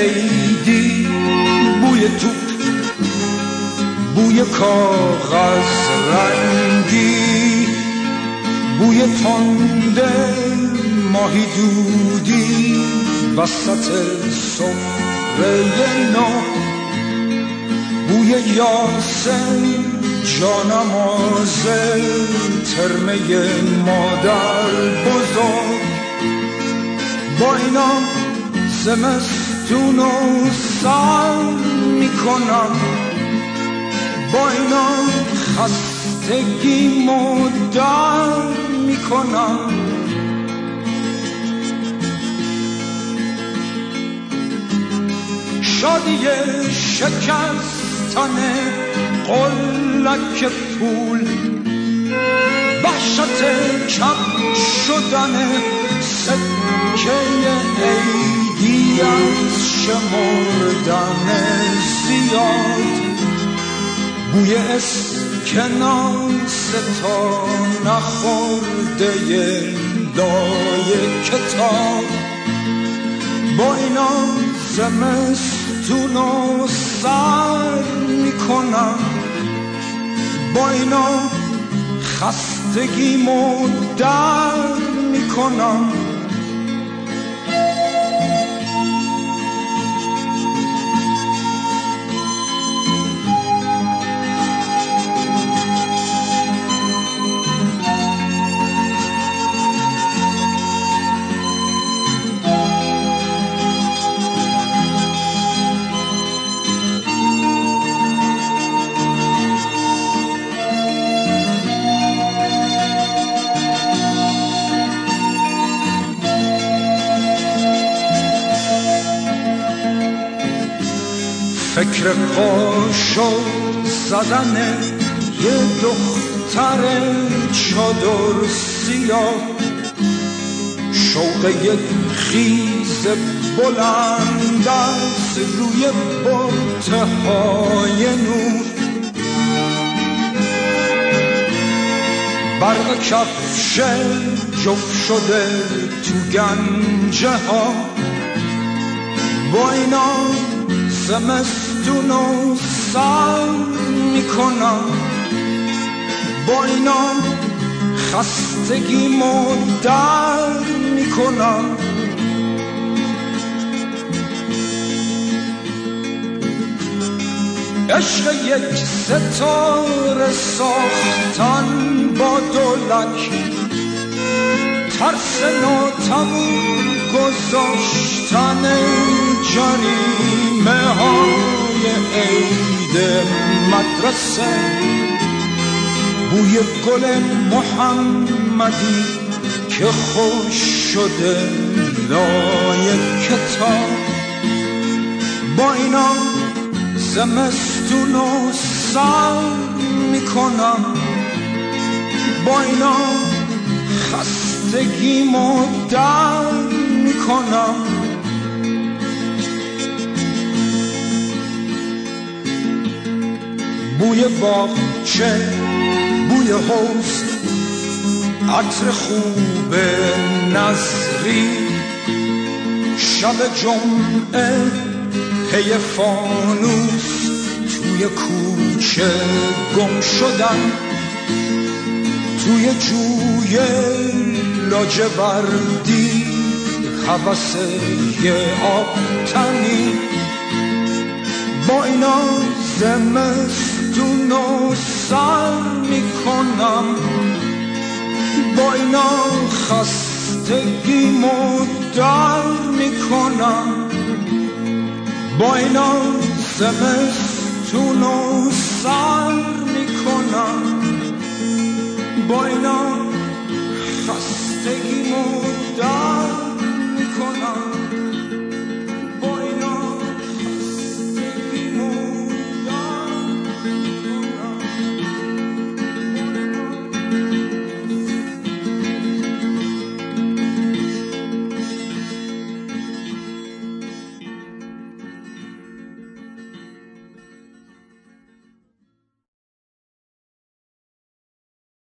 عیدی، بوی توپ، بوی کاغذ رنگی، بوی تنده ماهی دودی وسط سفره نو، بوی یاسم جانماز ترمه مادر بزرگ. با اینا زمستون رو سر میکنم، با اینا خستگی مدر میکنم. شادی شکستن قلک پول، وحشت کم شدن سکه عیدی از شمردن زیاد، بوی اسکناس تا نخورده لای کتاب. با اینا زمستون رو سر میکنم، با اینا خستگی مدر میکنم. فکر قاشق زدن یه دختر چادر سیاه، شوق یک خیز بلند از روی بطهای نور، برق کفش جفت شده تو گنجه ها. با اینا زمستون رو سر میکنم، با اینا خستگی مدر میکنم. عشق یک ستاره ساختن با دولک، ترس ناتموم گذاشتن جریمه های عید مدرسه، بوی گل محمدی که خوش شده لای کتاب. با اینا زمستون رو سر میکنم، با اینا خستگی مدر میکنم. بوی باغچه، بوی حوض، عطر خوب نظری، شب جمعه پی فانوس توی کوچه گم شدن، توی جوی لاجوردی هوس یه آبتنی. با اینا زمستون رو سر میکنم، با اینا خستگی مدر میکنم، با اینا زمستون رو سر میکنم، با اینا خستگی مدر